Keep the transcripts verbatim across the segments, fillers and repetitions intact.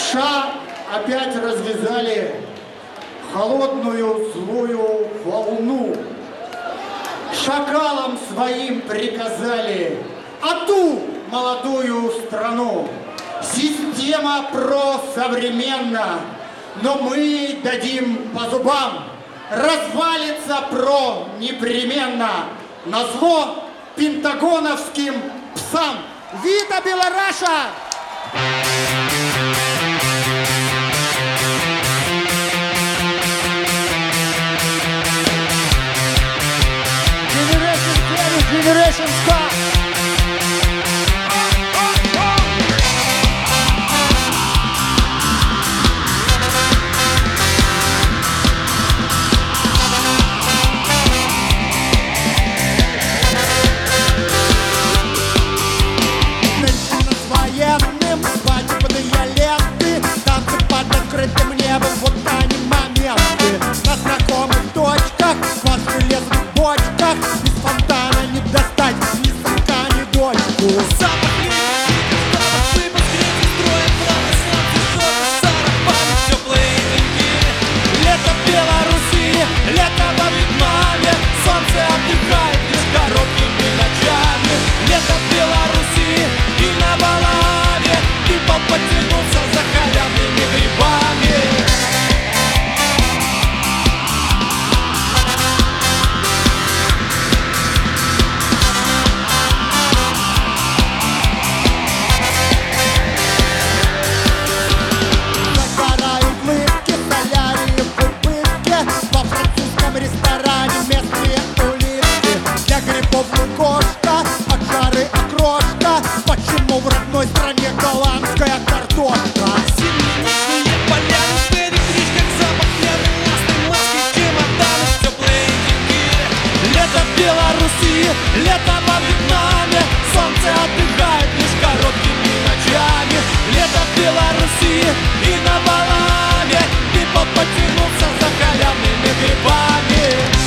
США опять развязали холодную злую волну. Шакалам своим приказали а ту молодую страну. Система просовременна, но мы ей дадим по зубам. Развалится про непременно назло пентагоновским псам. Вита Белораша! Generation Star! Почему в родной стране голландская картошка? Зимние поля, электричка, запах нервной маски, чемоданы, теплые деньги. Лето в Беларуси, лето во Вьетнаме, солнце отдыхает лишь короткими ночами. Лето в Беларуси и на Баламе, people потянулся за халявными грибами.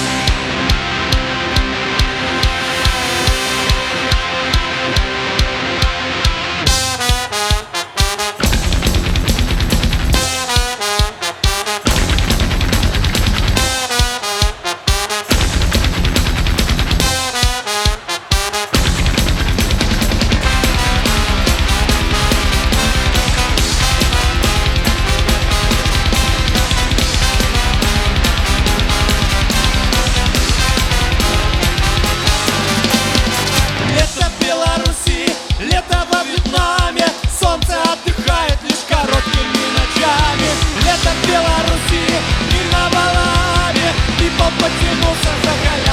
Лето во Вьетнаме, солнце отдыхает лишь короткими ночами. Лето в Беларуси и на Баламе, people потянулся за халявой.